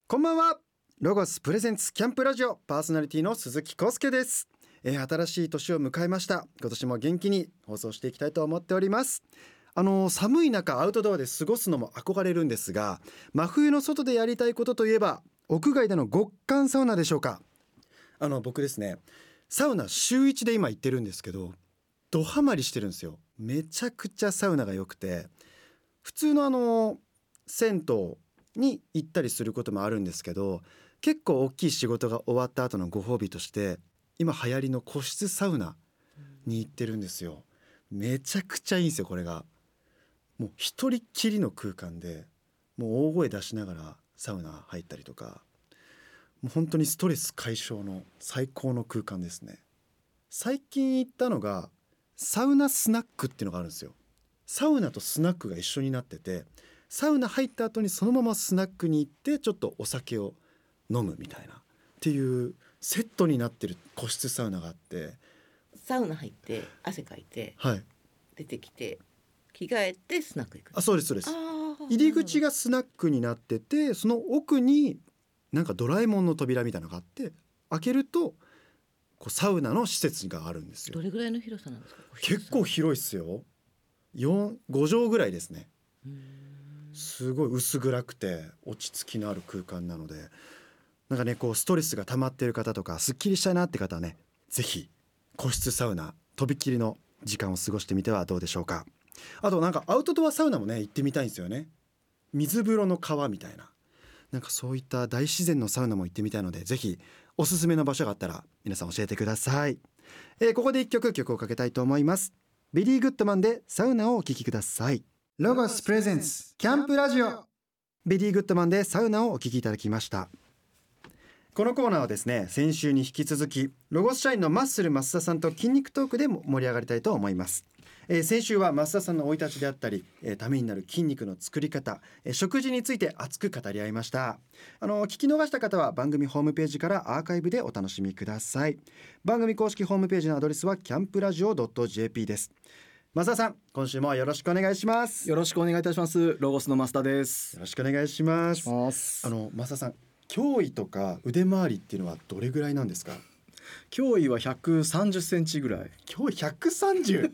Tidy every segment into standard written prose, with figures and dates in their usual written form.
こんばんは。ロゴスプレゼンツキャンプラジオパーソナリティの鈴木康介です。新しい年を迎えました。今年も元気に放送していきたいと思っております。寒い中アウトドアで過ごすのも憧れるんですが、真冬の外でやりたいことといえば屋外での極寒サウナでしょうか。僕ですね、サウナ週1で今行ってるんですけど、ドハマりしてるんですよ。めちゃくちゃサウナが良くて、普通の銭湯に行ったりすることもあるんですけど、結構大きい仕事が終わった後のご褒美として今流行りの個室サウナに行ってるんですよ。めちゃくちゃいいんですよ。これがもう一人っきりの空間で、もう大声出しながらサウナ入ったりとか、もう本当にストレス解消の最高の空間ですね。最近行ったのがサウナスナックっていうのがあるんですよ。サウナとスナックが一緒になってて、サウナ入った後にそのままスナックに行ってちょっとお酒を飲むみたいなっていうセットになってる個室サウナがあって、 サウナ入って汗かいて、 はい、 出てきて着替えてスナック行く。 そうですそうです。入り口がスナックになってて、その奥になんかドラえもんの扉みたいなのがあって、開けるとこうサウナの施設があるんですよ。 どれぐらいの広さなんですか？ 結構広いっすよ。5畳ぐらいですね。すごい薄暗くて落ち着きのある空間なので、なんかね、こうストレスが溜まっている方とかすっきりしたいなって方はね、ぜひ個室サウナとびっきりの時間を過ごしてみてはどうでしょうか。あとなんかアウトドアサウナもね行ってみたいんですよね。水風呂の川みたいな、なんかそういった大自然のサウナも行ってみたいので、ぜひおすすめの場所があったら皆さん教えてください。ここで一曲をかけたいと思います。ビリー・グッドマンでサウナをお聴きください。ロゴスプレゼンツキャンプラジオ、ビリー・グッドマンでサウナをお聴きいただきました。このコーナーはですね、先週に引き続きロゴス社員のマッスル増田さんと筋肉トークでも盛り上がりたいと思います。先週は増田さんの生い立ちであったり、ためになる筋肉の作り方、食事について熱く語り合いました。聞き逃した方は番組ホームページからアーカイブでお楽しみください。番組公式ホームページのアドレスはキャンプラジオ .jp です。増田さん、今週もよろしくお願いします。 よろしくお願いいたします。ロゴスの増田です。 よろしくお願いします。増田さん、胸囲とか腕回りっていうのはどれぐらいなんですか？ 胸囲は130センチぐらい。 胸囲130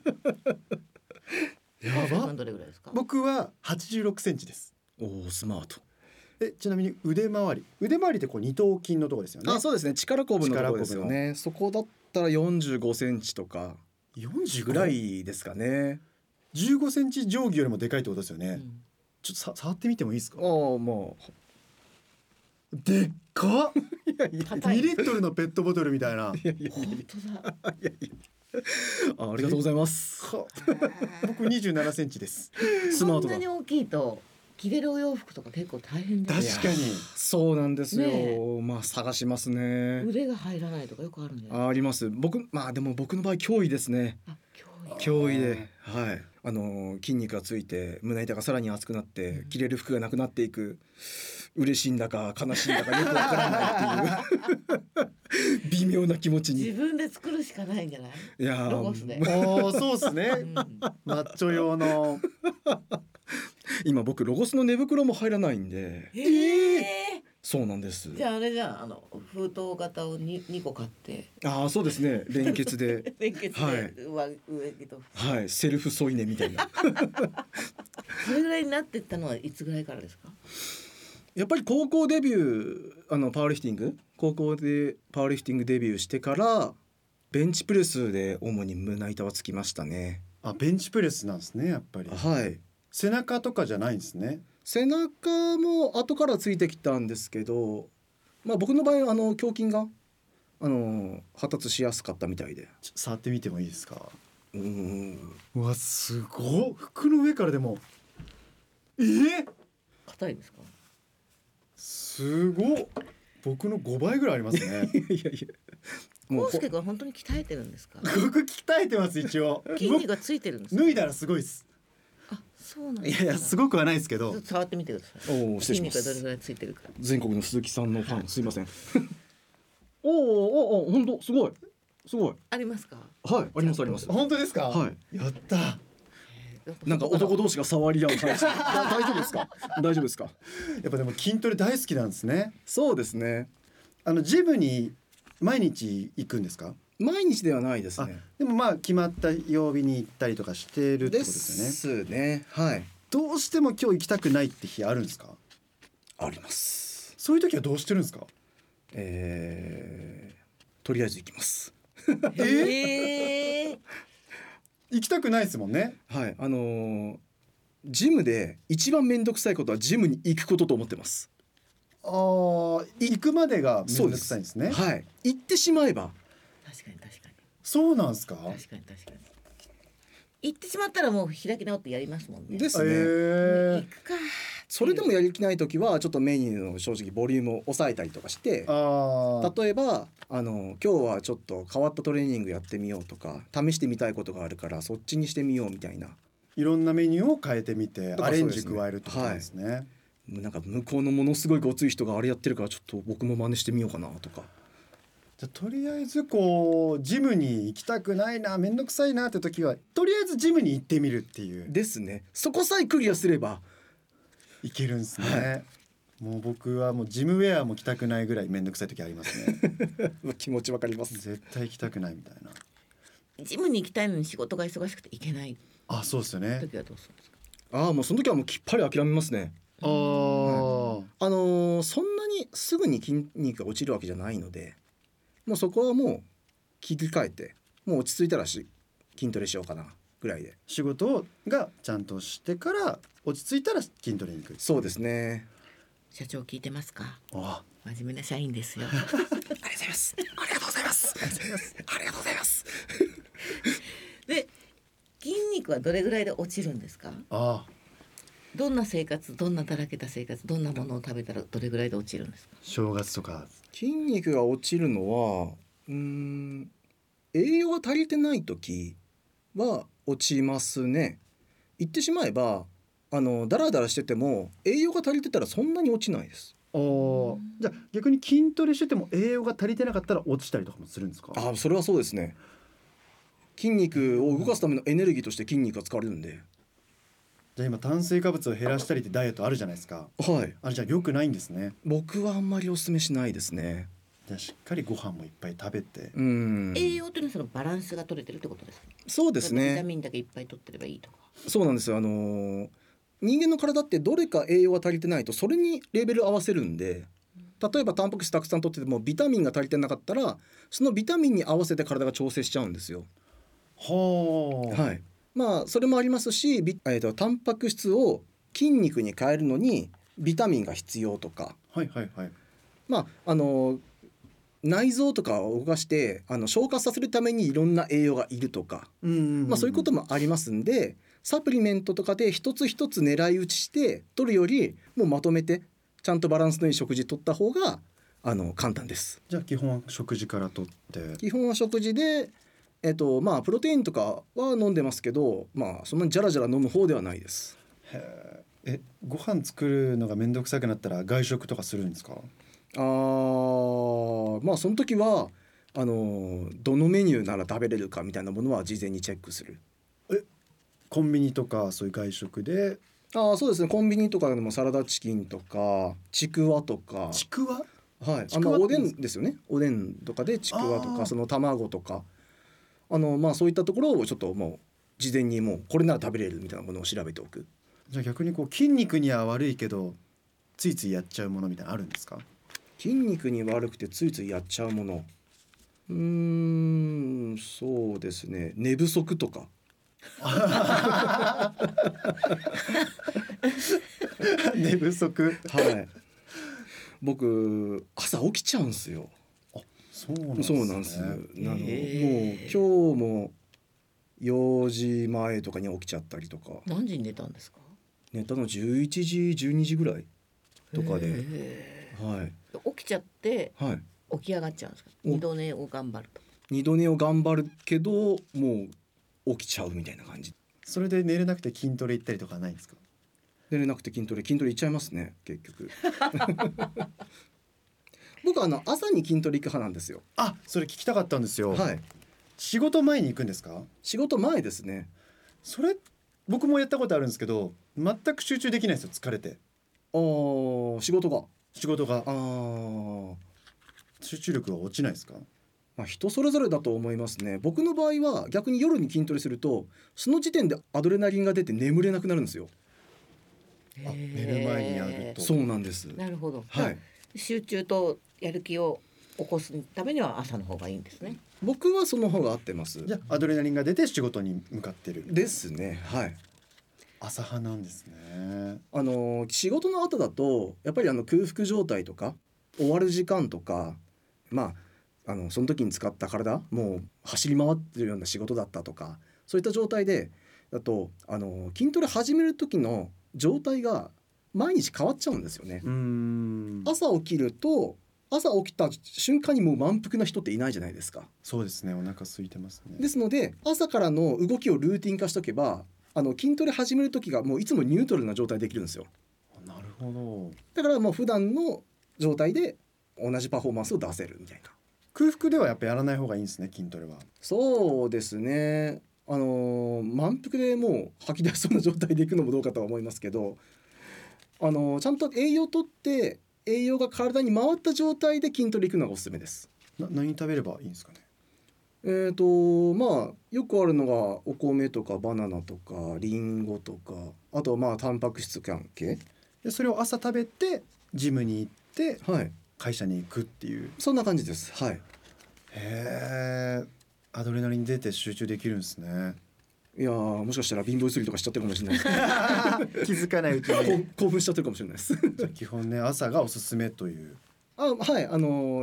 やば。 どれぐらいですか？ 僕は86センチです。 おお、スマート。 ちなみに腕回りってこう二頭筋のところですよね。 そうですね、力こぶのところですよね。そこだったら45センチとか 40 ぐらいですかね。 15センチ定規よりもでかいってことですよね。ちょっと触ってみてもいいですか？ もうでっか 2 リットルのペットボトルみたいな。 本当だ。 ありがとうございます。 僕27センチです。 スマートだ。 こんなに大きいと着れるお洋服とか結構大変だよ。 確かにそうなんですよ、探しますね。 腕が入らないとかよくあるんじゃない？ あります。でも僕の場合胸囲ですね。胸囲で、筋肉がついて胸板がさらに厚くなって着れる服がなくなっていく。嬉しいんだか悲しいんだかよくわからないっていう微妙な気持ちに。 自分で作るしかないんじゃない？ いやロゴスで。 そうですね、マッチョ用の今僕ロゴスの寝袋も入らないんで。そうなんです。 じゃああれじゃあ封筒型を 2個買って。 そうですね、連結で連結で、上着とセルフ添い寝みたいなそれぐらいになってったのはいつぐらいからですか？ やっぱり高校デビューパワーリフティング、高校でパワーリフティングデビューしてからベンチプレスで主に胸板はつきましたね。 ベンチプレスなんですね、やっぱり。背中とかじゃないんですね。 背中も後からついてきたんですけど、僕の場合胸筋が発達しやすかったみたいで。 触ってみてもいいですか？うわ、すごい。服の上からでも硬いですか？ すごい。僕の5倍ぐらいありますね。 康介君は本当に鍛えてるんですか？ 僕鍛えてます。一応筋肉がついてるんですか？ 脱いだらすごいです。 そうなんですか。 いやすごくはないですけど。 ちょっと触ってみてください。筋肉がどれぐらいついてるか。 全国の鈴木さんのファン、すいません。本当すごいありますか？ あります。 本当ですか？ はい。 やった。 なんか男同士が触り合う感じ大丈夫ですか？大丈夫ですか？ やっぱでも筋トレ大好きなんですね。 そうですね。 ジムに毎日行くんですか？ 毎日ではないですあね。 でもまあ決まった曜日に行ったりとかしてるってでことですよね。 すね。はい。 どうしても今日行きたくないって日あるんですか？ あります。 そういう時はどうしてるんですか？ とりあえず行きます。 行きたくないですもんね。 はい。ジムで一番面倒くさいことはジムに行くことと思ってます。 行くまでが面倒くさいんですね。 はい。行ってしまえば。 確かに確かにそうなんですか？ 確かに確かに。行ってしまったらもう開き直ってやりますもんね。 ですね。 行くか。 それでもやりきない時はちょっとメニューの正直ボリュームを抑えたりとかして、例えば今日はちょっと変わったトレーニングやってみようとか試してみたいことがあるからそっちにしてみようみたいな、 いろんなメニューを変えてみてアレンジそうですね加えるってことですね。 なんか向こうのものすごいごつい人があれやってるからちょっと僕も真似してみようかなとか。 じゃあとりあえずこうジムに行きたくないな、めんどくさいなって時はとりあえずジムに行ってみるっていうですね。そこさえクリアすればいけるんですね。 はいもう僕はもうジムウェアも着たくないぐらいめんどくさい時ありますね。 気持ちわかります。 絶対行きたくないみたいな。 ジムに行きたいのに仕事が忙しくて行けないあ、そうですよね。 時はどうするんですか？ もうその時はもうきっぱり諦めますね。 あー、 そんなにすぐに筋肉が落ちるわけじゃないので、もうそこはもう切り替えてもう落ち着いたら筋トレしようかなぐらいで。 仕事がちゃんとしてから落ち着いたら筋トレに行く。 そうですね。 社長聞いてますか？ あ、 真面目な社員ですよ。 ありがとうございます。ありがとうございます。ありがとうございます。ありがとうございます。 で、筋肉はどれぐらいで落ちるんですか？ あ、 どんな生活、どんなだらけた生活、どんなものを食べたらどれぐらいで落ちるんですか？ 正月とか。 筋肉が落ちるのは栄養が足りてない時は落ちますね。言ってしまえばダラダラしてても栄養が足りてたらそんなに落ちないです。 じゃあ逆に筋トレしてても栄養が足りてなかったら落ちたりとかもするんですか？ それはそうですね。筋肉を動かすためのエネルギーとして筋肉が使われるんで。 じゃあ今炭水化物を減らしたりってダイエットあるじゃないですか。 はい。 あれじゃあ良くないんですね。 僕はあんまりお勧めしないですね。 じゃあしっかりご飯もいっぱい食べて。 栄養というのはそのバランスが取れてるってことですか？ そうですね。 ビタミンだけいっぱい取ってればいいとか。 そうなんですよ。人間の体ってどれか栄養が足りてないとそれにレベル合わせるんで、例えばタンパク質たくさん取っててもビタミンが足りてなかったらそのビタミンに合わせて体が調整しちゃうんですよ。はい。それもありますし、タンパク質を筋肉に変えるのにビタミンが必要とか、 はいはいはい。 内臓とかを動かして消化させるためにいろんな栄養がいるとか、そういうこともありますんで、サプリメントとかで一つ一つ狙い撃ちして取るよりもうまとめてちゃんとバランスのいい食事取った方が簡単です。 じゃあ基本は食事から取って。 基本は食事でプロテインとかは飲んでますけど、そんなにジャラジャラ飲む方ではないです。 ご飯作るのがめんどくさくなったら外食とかするんですか？ その時はどのメニューなら食べれるかみたいなものは事前にチェックする。 コンビニとかそういう外食で。 そうですね。コンビニとかでもサラダチキンとかちくわとか。 ちくわ？ はい。おでんですよね。おでんとかでちくわとかその卵とかそういったところをちょっともう事前にもうこれなら食べれるみたいなものを調べておく。 じゃあ逆にこう筋肉には悪いけどついついやっちゃうものみたいなのあるんですか？ 筋肉に悪くてついついやっちゃうもの。そうですね。寝不足とか。 寝不足。 はい。僕朝起きちゃうんですよ。 そうなんですね。 そうなんです。もう今日も4時前とかに起きちゃったりとか。 何時に寝たんですか？ 寝たの11時12時ぐらいとかで、 起きちゃって、起き上がっちゃうんですか？二度寝を頑張ると。 二度寝を頑張るけどもう起きちゃうみたいな感じ。 それで寝れなくて筋トレ行ったりとかないんですか？ 寝れなくて筋トレ行っちゃいますね結局。僕朝に筋トレ行く派なんですよ。 それ聞きたかったんですよ。 はい。 仕事前に行くんですか？ 仕事前ですね。 それっ僕もやったことあるんですけど全く集中できないんですよ、疲れて。 仕事が仕事が集中力は落ちないですか？ 人それぞれだと思いますね。僕の場合は逆に夜に筋トレするとその時点でアドレナリンが出て眠れなくなるんですよ。 寝る前にやると。 そうなんです。 なるほど、 はい、 集中とやる気を起こすためには朝の方がいいんですね。 僕はその方が合ってます。 じゃあアドレナリンが出て仕事に向かってるですね。はい。 朝派なんですね。 仕事の後だとやっぱり空腹状態とか終わる時間とか、その時に使った体もう走り回ってるような仕事だったとか、そういった状態でだと筋トレ始める時の状態が毎日変わっちゃうんですよね。朝起きると朝起きた瞬間にもう満腹な人っていないじゃないですか。 そうですね、お腹空いてますね。 ですので朝からの動きをルーティン化しとけば筋トレ始める時がもういつもニュートラルな状態できるんですよ。 なるほど。 だからもう普段の状態で同じパフォーマンスを出せるみたいな。 空腹ではやっぱやらない方がいいんですね、筋トレは。 そうですね。満腹でもう吐き出しそうな状態でいくのもどうかとは思いますけど、ちゃんと栄養とって栄養が体に回った状態で筋トレ行くのがおすすめです。 何食べればいいんですかね？ よくあるのがお米とかバナナとかリンゴとか、あとタンパク質関係でそれを朝食べてジムに行って、 はい、 会社に行くっていう。 そんな感じです。はい。 へえ、アドレナリン出て集中できるんですね。 いやもしかしたら貧乏ゆすりとかしちゃってるかもしれないです気づかないうちに興奮しちゃってるかもしれないです基本ね、朝がおすすめという。 はい、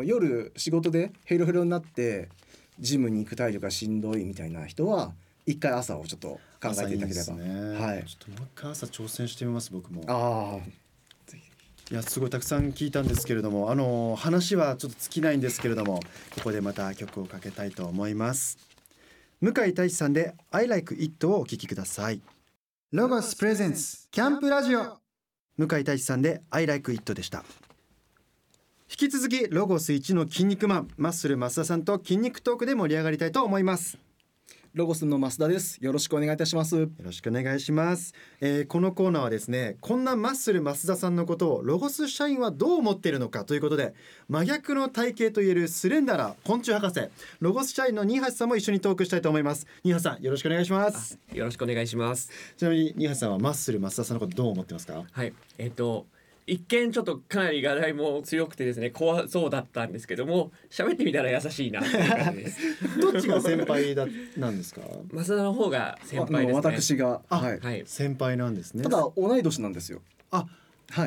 夜仕事でヘロヘロになってジムに行く体力がしんどいみたいな人は一回朝をちょっと考えていただければ。 いいですね。 はい、 ちょっともう一回朝挑戦してみます、僕も。 いやすごいたくさん聞いたんですけれども、話はちょっと尽きないんですけれども、ここでまた曲をかけたいと思います。向井太一さんで I like it をお聴きください。ロゴスプレゼンツキャンプラジオ、向井太一さんで I like it でした。引き続きロゴス1の筋肉マンマッスル増田さんと筋肉トークで盛り上がりたいと思います。 ロゴスの増田です。よろしくお願いいたします。 よろしくお願いします。このコーナーはですね、こんなマッスル増田さんのことをロゴス社員はどう思っているのかということで、真逆の体型といえるスレンダーな昆虫博士ロゴス社員の新橋さんも一緒にトークしたいと思います。新橋さんよろしくお願いします。 よろしくお願いします。 ちなみに新橋さんはマッスル増田さんのことどう思ってますか？ はい、一見ちょっとかなり画題も強くてですね、怖そうだったんですけども、喋ってみたら優しいなという感じですどっちが先輩なんですか？ 増田の方が先輩ですね。 私が、 はい、 先輩なんですね。 ただ同い年なんですよ。 はい、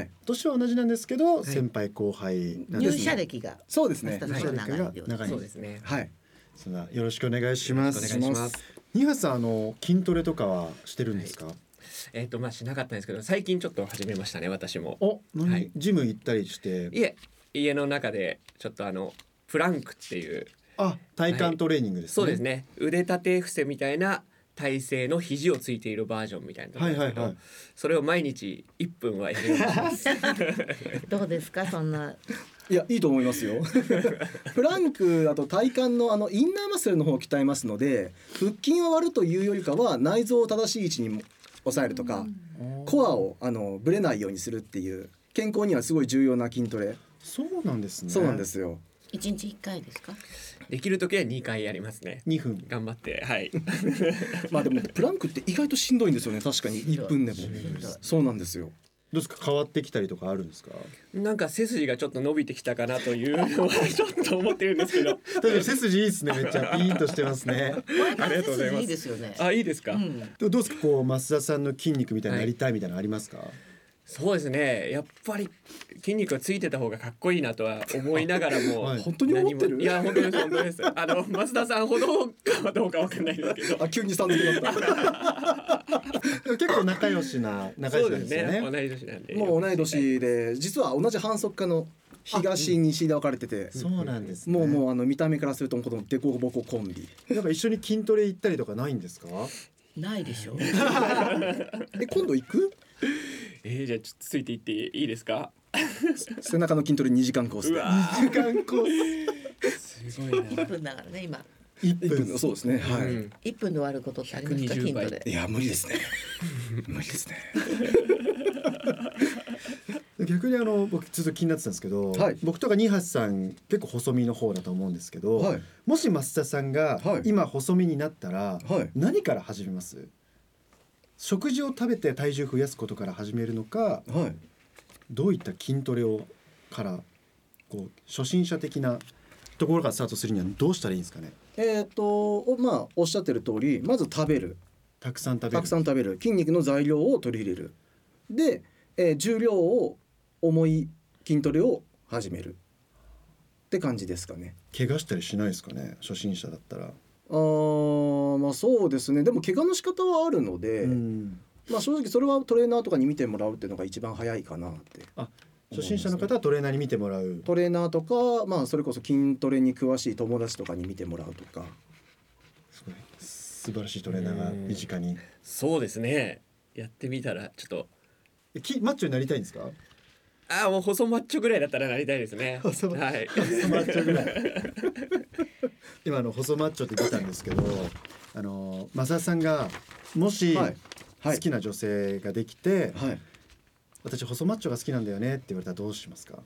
年は同じなんですけど、先輩後輩なんですね。 入社歴がそうですね。 入社歴が長い。 そうですね。 はい。 それはよろしくお願いします。 お願いします。 新橋さん筋トレとかはしてるんですか？ しなかったんですけど、最近ちょっと始めましたね、私も。 はい、ジム行ったりして？ いえ、家の中でちょっとプランクっていう体幹トレーニングですね。 そうですね、腕立て伏せみたいな体勢の肘をついているバージョンみたいなところですけど、それを毎日1分はやります。 どうですか、そんな。 いや、いいと思いますよ。プランクだと体幹のインナーマッスルの方を鍛えますので、腹筋を割るというよりかは内臓を正しい位置に抑えるとか、コアをぶれないようにするっていう健康にはすごい重要な筋トレ。 そうなんですね。 そうなんですよ。 1日1回ですか？ できる時は2回やりますね。 2分頑張って。はい。 でもプランクって意外としんどいんですよね。確かに1分でも。そうなんですよ。 どうですか、変わってきたりとかあるんですか？ なんか背筋がちょっと伸びてきたかなというのはちょっと思ってるんですけど。 確かに背筋いいですね。めっちゃピーンとしてますね。 ありがとうございます。 いいですよね。 いいですか？ どうですか、増田さんの筋肉みたいになりたいみたいなのありますか？ そうですね、やっぱり筋肉がついてた方がかっこいいなとは思いながらも、 本当に思ってる？ いや本当です本当です。増田さんほどかどうかわかんないですけど。 急にさん付けだった。 結構仲良しなんですよね。 そうですね、同い年なんで。 もう同い年で、実は同じ反則家の東西で分かれてて。 そうなんですね。 もう見た目からするとこのデコボココンビ。 なんか一緒に筋トレ行ったりとかないんですか？ ないでしょ。 今度行く？ じゃあちょっとついていっていいですか？ 背中の筋トレ2時間コースで。 2時間コース。 すごいな。 1分だからね今。 1分そうですね。はい。 うん 1分で終わることってありますか、 120 筋ト倍レ。 いや無理ですね。無理ですね。 逆に僕ずっと気になってたんですけど、 はい僕とか新橋さん結構細身の方だと思うんですけど、 はいもし増田さんがはい今細身になったらはい。 何から始めます？食事を食べて体重増やすことから始めるのか、 はい。 どういった筋トレをから初心者的なところからスタートするにはどうしたらいいんですかね？ まあおっしゃってる通り、まず食べる、 たくさん食べる。 たくさん食べる、筋肉の材料を取り入れる。で、重量を重い筋トレを始めるって感じですかね。 怪我したりしないですかね、初心者だったら？ まあそうですね。でも怪我の仕方はあるので、まあ正直それはトレーナーとかに見てもらうっていうのが一番早いかなって。 初心者の方はトレーナーに見てもらう。 トレーナーとか、まあそれこそ筋トレに詳しい友達とかに見てもらうとか。 すごい素晴らしいトレーナーが身近に。 そうですね。やってみたらちょっとマッチョになりたいんですか？ もう細マッチョぐらいだったらなりたいですね。 細はい。 マッチョぐらい。今細マッチョって出たんですけど、増田さんがもしはい好きな女性ができて、 はい。 私細マッチョが好きなんだよねって言われたらどうしますか？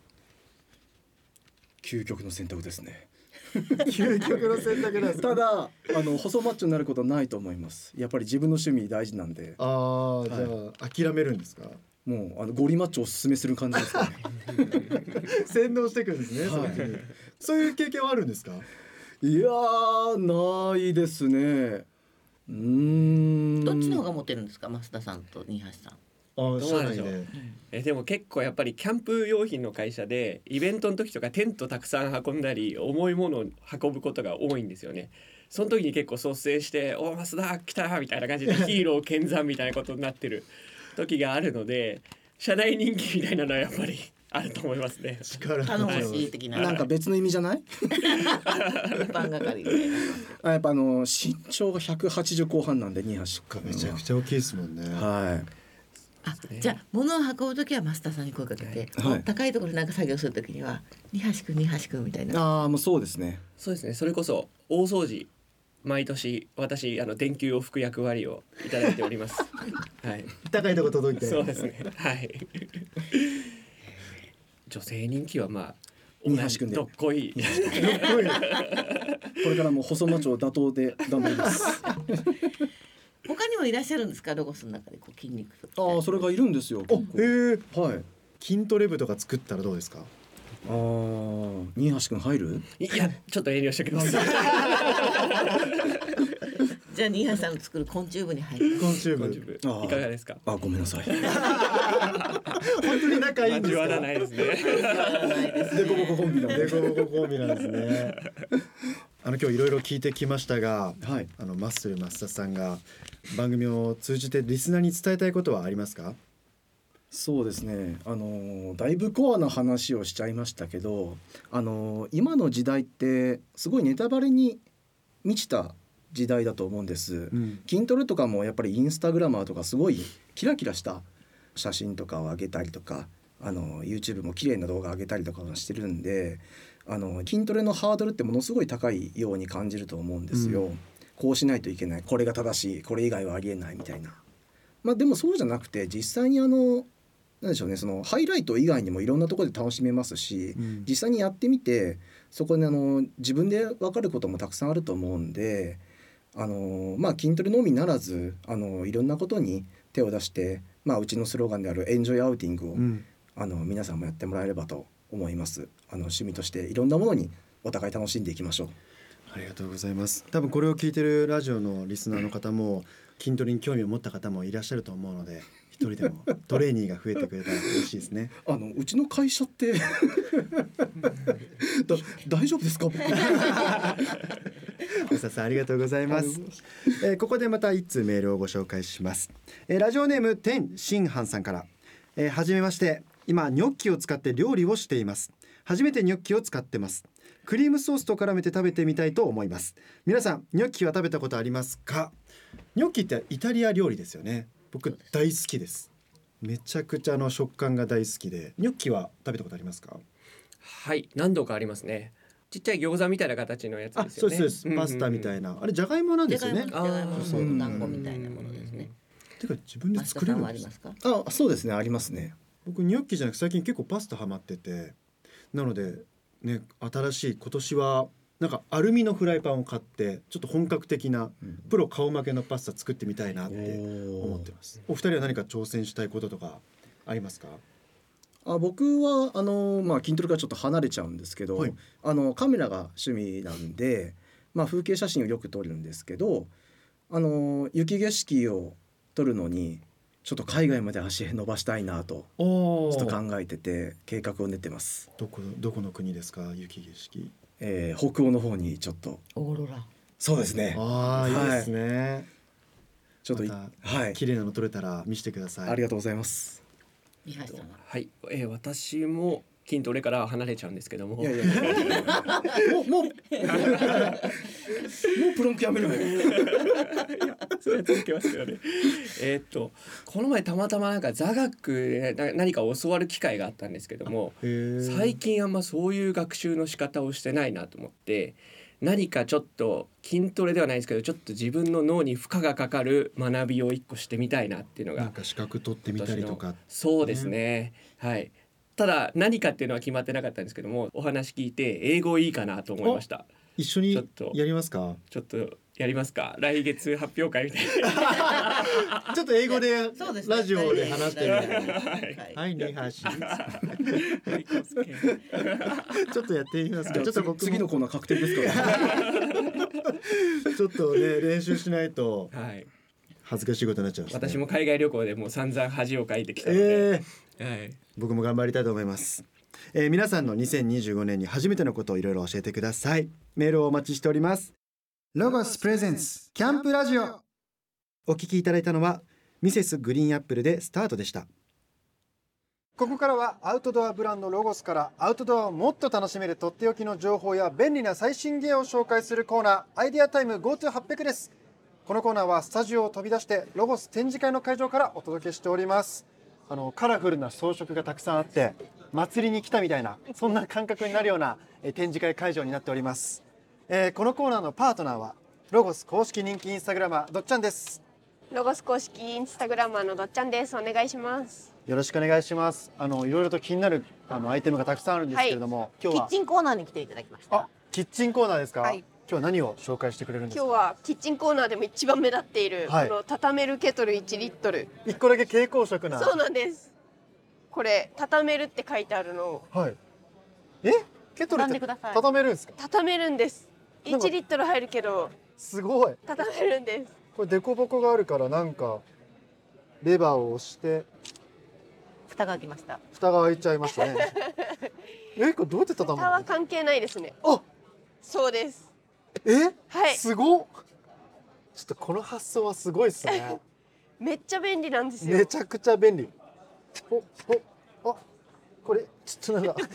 究極の選択ですね。 究極の選択なんですただ細マッチョになることはないと思います。やっぱり自分の趣味大事なんで、 じゃあ諦めるんですか？ もうゴリマッチョをおすすめする感じですかね。 洗脳していくんですね、 はいそっちに。そういう経験はあるんですか？ いやーないですね。 どっちの方がモテるんですか、増田さんと新橋さん。 うなんでしょうでも結構やっぱりキャンプ用品の会社でイベントの時とかテントたくさん運んだり重いものを運ぶことが多いんですよね。その時に結構率先して「おー増田来た!」みたいな感じでヒーロー見参みたいなことになってる時があるので、社内人気みたいなのはやっぱりあると思いますね。 力頼もしい的な。 なんか別の意味じゃない？ 一般係みたいな。 やっぱ身長が180後半なんで新橋君めちゃくちゃ大きいですもんね。 はい。 じゃあ物を運ぶときは増田さんに声かけて、 はい高いところでなんか作業するときには新橋くんみたいな。 もうそうですね。 そうですね。それこそ大掃除毎年私電球を拭く役割をいただいております。はい。 高いとこ届いて。 そうですね。はい。女性人気はまあ新橋君でどっこい。 これからも細マッチョ打倒で頑張ります。 他にもいらっしゃるんですか、ロゴスの中で筋肉とか。 それがいるんですよ。 お、へえ。 はい。 筋トレ部とか作ったらどうですか？ 新橋君入る？ いやちょっと遠慮してください。 じゃあ新橋さんの作る昆虫部に入る。 昆虫部。 いかがですか？ ごめんなさい。 本当に仲いいんですか？ 交わらないですね。 デコボココンビなんで。 デコボココンビなんですね。今日いろいろ聞いてきましたが、 はい。 マッスル増田さんが番組を通じてリスナーに伝えたいことはありますか？ そうですね。だいぶコアな話をしちゃいましたけど、今の時代ってすごいネタバレに満ちた時代だと思うんです。筋トレとかもやっぱりインスタグラマーとかすごいキラキラした写真とかを上げたりとか、YouTube も綺麗な動画上げたりとかをしてるんで、筋トレのハードルってものすごい高いように感じると思うんですよ。こうしないといけない、これが正しい、これ以外はありえないみたいな。でもそうじゃなくて、実際になんでしょうね、そのハイライト以外にもいろんなところで楽しめますし、実際にやってみてそこで自分で分かることもたくさんあると思うんで、筋トレのみならずいろんなことに手を出して、うちのスローガンであるエンジョイアウティングを、皆さんもやってもらえればと思います。趣味としていろんなものにお互い楽しんでいきましょう。 ありがとうございます。多分これを聞いてるラジオのリスナーの方も筋トレに興味を持った方もいらっしゃると思うので、一人でもトレーニーが増えてくれたら嬉しいですね。 うちの会社って大丈夫ですか？僕増田さんありがとうございます。ここでまた一通メールをご紹介します。ラジオネーム天新飯さんから、はじめまして、今ニョッキを使って料理をしています。初めてニョッキを使ってます。クリームソースと絡めて食べてみたいと思います。皆さんニョッキは食べたことありますか？ニョッキってイタリア料理ですよね。僕大好きです。めちゃくちゃ食感が大好きで。ニョッキは食べたことありますか？ はい、何度かありますね。 ちっちゃい餃子みたいな形のやつあ、 ですよね。 そうです、パスタみたいな、あれじゃがいもなんですよね。 じゃがいものそうお団子みたいなものですね。 てか自分で作れるんありです。 ますか？ あ、そうですね、ありますね。 僕ニョッキじゃなく最近結構パスタハマってて、なのでね、新しい今年はなんかアルミのフライパンを買ってちょっと本格的なプロ顔負けのパスタ作ってみたいなって思ってます。お二人は何か挑戦したいこととかありますか？ 僕は筋トレからちょっと離れちゃうんですけど、 はい、 カメラが趣味なんで、風景写真をよく撮るんですけど、雪景色を撮るのにちょっと海外まで足伸ばしたいなとちょっと考えてて計画を練ってます。 どこの国ですか？雪景色、 北欧の方にちょっと。 オーロラ。 そうですね。 ああ、いいですね。 ちょっとまたはい、 綺麗なの撮れたら見せてください。 ありがとうございます。 三橋さんは。 はい、私も筋トレから離れちゃうんですけども、 いやいやもうプロンクやめるのよ。 それは続けますよね。この前たまたまなんか座学で何か教わる機会があったんですけども、 へー最近あんまそういう学習の仕方をしてないなと思って、何かちょっと筋トレではないですけどちょっと自分の脳に負荷がかかる学びを一個してみたいなっていうのがなんか資格取ってみたりとか。 そうですね、はい。ただ何かっていうのは決まってなかったんですけども、お話聞いて英語いいかなと思いました。 一緒にちょっとやりますか？ ちょっとやりますか？来月発表会みたいなちょっと英語でそうですねラジオで話してみる。 はいはい、ニハシ。 はいコスケちょっとやってみますか？ちょっと僕も次のコーナー確定ですからちょっとね練習しないとはい恥ずかしいことになっちゃうんですね。 私も海外旅行でもう散々恥をかいてきたので、はい僕も頑張りたいと思います。皆さんの2025年に初めてのことをいろいろ教えてください。メールをお待ちしております。ロゴスプレゼンツキャンプラジオ。お聞きいただいたのはミセスグリーンアップルでスタートでした。ここからはアウトドアブランドロゴスからアウトドアをもっと楽しめるとっておきの情報や便利な最新芸を紹介するコーナー、アイデアタイム GoTo800 です。このコーナーはスタジオを飛び出してロゴス展示会の会場からお届けしております。カラフルな装飾がたくさんあって祭りに来たみたいなそんな感覚になるような展示会会場になっております。このコーナーのパートナーはロゴス公式人気インスタグラマーどっちゃんです。 ロゴス公式インスタグラマーのどっちゃんです。お願いします。 よろしくお願いします。いろいろと気になるアイテムがたくさんあるんですけれども、今日はキッチンコーナーに来ていただきました。 あ、キッチンコーナーですか？ はい。 今日は何を紹介してくれるんですか？ 今日はキッチンコーナーでも一番目立っている、 はいこの畳めるケトル1リットル。 一個だけ蛍光色な。 そうなんです。これ畳めるって書いてあるのをはい。ケトルって畳んでください畳めるんですか？ 畳めるんです。 なんか 1リットル入るけどすごい。 畳めるんです。 これデコボコがあるからなんかレバーを押して蓋が開きました。 蓋が開いちゃいましたね。これどうやって畳むの？ 蓋は関係ないですね。 あ、 そうです。 え？ はい。 すごっ。ちょっとこの発想はすごいですね。 めっちゃ便利なんですよ。 めちゃくちゃ便利。あ、これちょっとなんか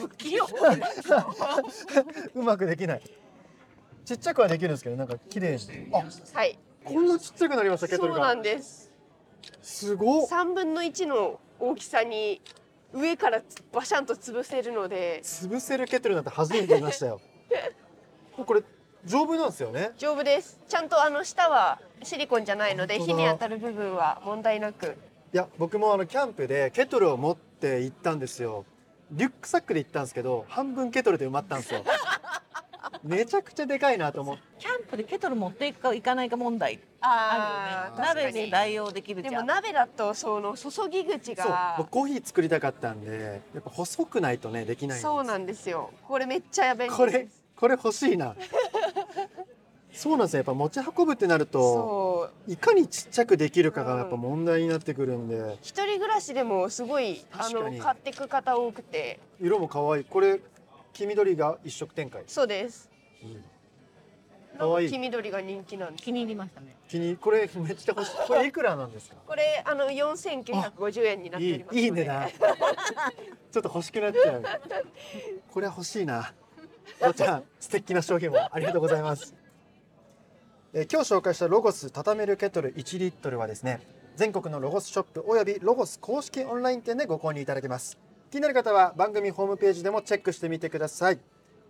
うまくできない。ちっちゃくはできるんですけどなんか綺麗に。 はい。 こんなちっちゃくなりましたケトルが。 そうなんです。 すごっ。 3分の1の大きさに上からバシャンと潰せるので潰せるケトルなんて初めて見ましたよ。これ丈夫なんですよね。 丈夫です。ちゃんと下はシリコンじゃないので本当だ火に当たる部分は問題なく。 いや僕もキャンプでケトルを持って行ったんですよ。リュックサックで行ったんですけど半分ケトルで埋まったんですよ。めちゃくちゃでかいなと思って。 キャンプでケトル持っていくかいかないか問題あるよね。鍋で代用できるじゃん。 でも鍋だとその注ぎ口そうが僕コーヒー作りたかったんでやっぱ細くないとねできないんです。 そうなんですよ。これめっちゃ便利です。 これ欲しいな。そうなんですよ。やっぱ持ち運ぶってなるとそういかにちっちゃくできるかがやっぱ問題になってくるんで、 一人暮らしでもすごい確かに買っていく方多くて。 色も可愛い。これ黄緑が一色展開。 そうです。 可愛い。 黄緑が人気なんです。 気に入りましたね。 これめっちゃ欲しい。これいくらなんですか？ これ4950円になっておりますので。 いい値段。ちょっと欲しくなっちゃう。これは欲しいな。どっちゃん素敵な商品もありがとうございます。今日紹介したロゴス畳めるケトル1リットルはですね、全国のロゴスショップおよびロゴス公式オンライン店でご購入いただけます。気になる方は番組ホームページでもチェックしてみてください。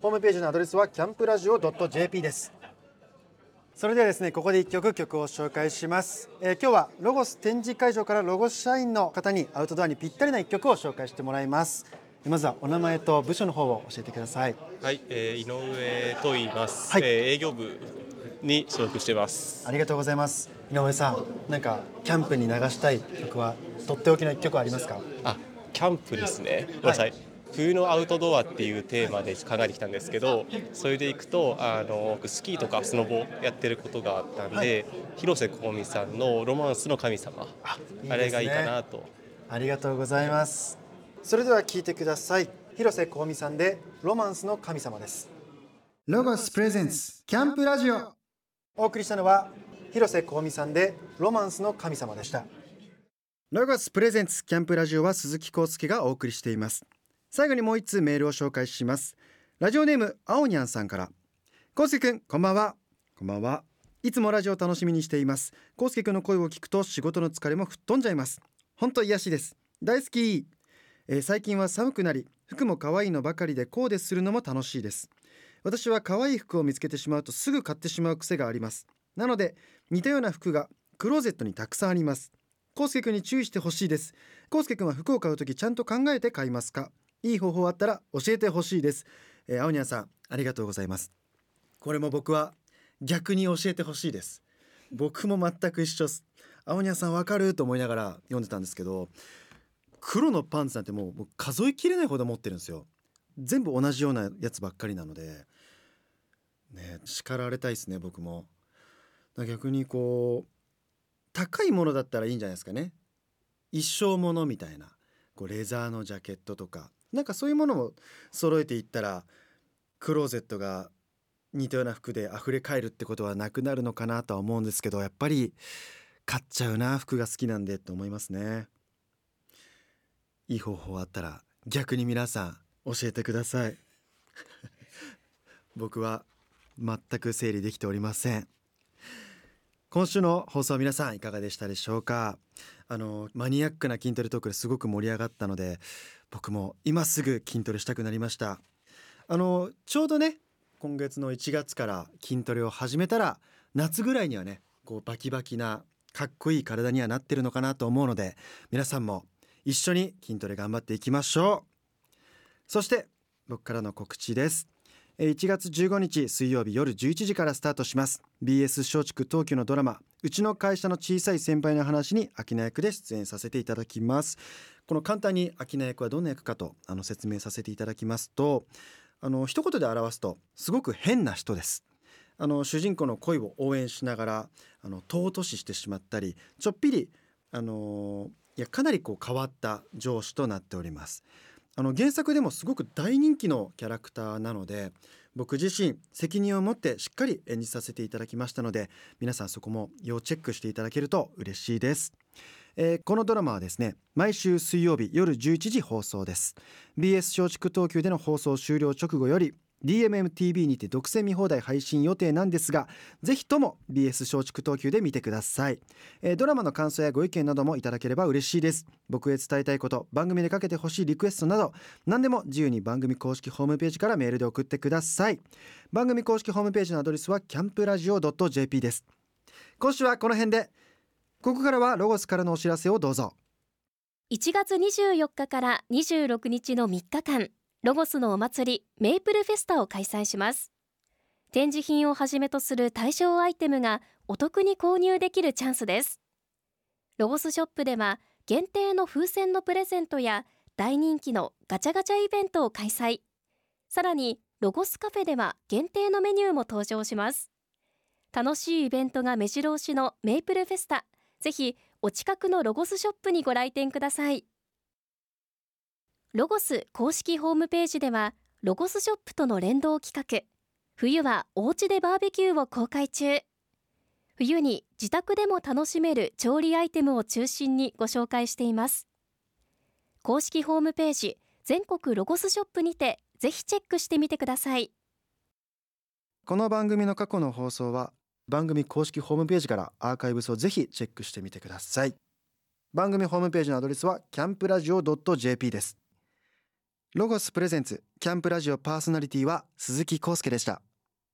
ホームページのアドレスはキャンプラジオ .jp です。それではですね、ここで1曲を紹介します。今日はロゴス展示会場からロゴス社員の方にアウトドアにぴったりな1曲を紹介してもらいます。まずはお名前と部署の方を教えてください。 はい、井上と言います、 はい、 営業部に所属しています。 ありがとうございます。井上さん、なんかキャンプに流したい曲はとっておきの1曲ありますか？ キャンプですね。ごめんなさい、冬のアウトドアっていうテーマで考えてきたんですけど、それでいくとスキーとかスノボやってることがあったんで、広瀬香美さんのロマンスの神様、いいですね、あれがいいかなと。 ありがとうございます。それでは聴いてください。広瀬香美さんでロマンスの神様です。ロゴスプレゼンツキャンプラジオ、お送りしたのは広瀬香美さんでロマンスの神様でした。ロゴスプレゼンツキャンプラジオは鈴木康介がお送りしています。最後にもう一通メールを紹介します。ラジオネームあおにゃんさんから。康介くん、こんばんは。こんばんは。いつもラジオ楽しみにしています。康介くんの声を聞くと仕事の疲れも吹っ飛んじゃいます。本当癒しです。大好き。最近は寒くなり、服も可愛いのばかりでコーデするのも楽しいです。私は可愛い服を見つけてしまうとすぐ買ってしまう癖があります。なので似たような服がクローゼットにたくさんあります。康介くんに注意してほしいです。康介くんは服を買うときちゃんと考えて買いますか？いい方法あったら教えてほしいです。あおにゃんさん、ありがとうございます。これも僕は逆に教えてほしいです。僕も全く一緒です。あおにゃんさんわかると思いながら読んでたんですけど、黒のパンツなんてもう数えきれないほど持ってるんですよ。全部同じようなやつばっかりなのでね、叱られたいですね。僕も逆にこう高いものだったらいいんじゃないですかね。一生ものみたいなレザーのジャケットとかなんかそういうものを揃えていったらクローゼットが似たような服で溢れ返るってことはなくなるのかなとは思うんですけど、やっぱり買っちゃうな、服が好きなんでと思いますね。いい方法あったら逆に皆さん教えてください。僕は全く整理できておりません。今週の放送皆さんいかがでしたでしょうか？マニアックな筋トレトークですごく盛り上がったので、僕も今すぐ筋トレしたくなりました。ちょうどね、今月の1月から筋トレを始めたら夏ぐらいにはね、バキバキなかっこいい体にはなってるのかなと思うので、皆さんも一緒に筋トレ頑張っていきましょう。そして僕からの告知です。1月15日水曜日夜11時からスタートします BS 松竹東急のドラマ、うちの会社の小さい先輩の話に明菜役で出演させていただきます。この簡単に明菜役はどんな役かと説明させていただきますと、一言で表すとすごく変な人です。主人公の恋を応援しながら尊視してしまったり、ちょっぴりかなり変わった上司となっております。原作でもすごく大人気のキャラクターなので、僕自身責任を持ってしっかり演じさせていただきましたので、皆さんそこも要チェックしていただけると嬉しいです。このドラマはですね、毎週水曜日夜11時放送です。 BS 松竹東急での放送終了直後より DMMTV にて独占見放題配信予定なんですが、ぜひとも BS 松竹東急で見てください。ドラマの感想やご意見などもいただければ嬉しいです。僕へ伝えたいこと、番組でかけてほしいリクエストなど何でも自由に番組公式ホームページからメールで送ってください。番組公式ホームページのアドレスはキャンプラジオ .jp です。今週はこの辺で、ここからはロゴスからのお知らせをどうぞ。 1月24日から26日の3日間、ロゴスのお祭りメイプルフェスタを開催します。展示品をはじめとする対象アイテムがお得に購入できるチャンスです。ロゴスショップでは限定の風船のプレゼントや大人気のガチャガチャイベントを開催。さらにロゴスカフェでは限定のメニューも登場します。楽しいイベントが目白押しのメイプルフェスタ、ぜひお近くのロゴスショップにご来店ください。ロゴス公式ホームページではロゴスショップとの連動企画、冬はおうちでバーベキューを公開中。冬に自宅でも楽しめる調理アイテムを中心にご紹介しています。公式ホームページ全国ロゴスショップにてぜひチェックしてみてください。 この番組の過去の放送は番組公式ホームページからアーカイブスをぜひチェックしてみてください。番組ホームページのアドレスはキャンプラジオ .jp です。 ロゴスプレゼンツキャンプラジオパーソナリティは鈴木康介でした。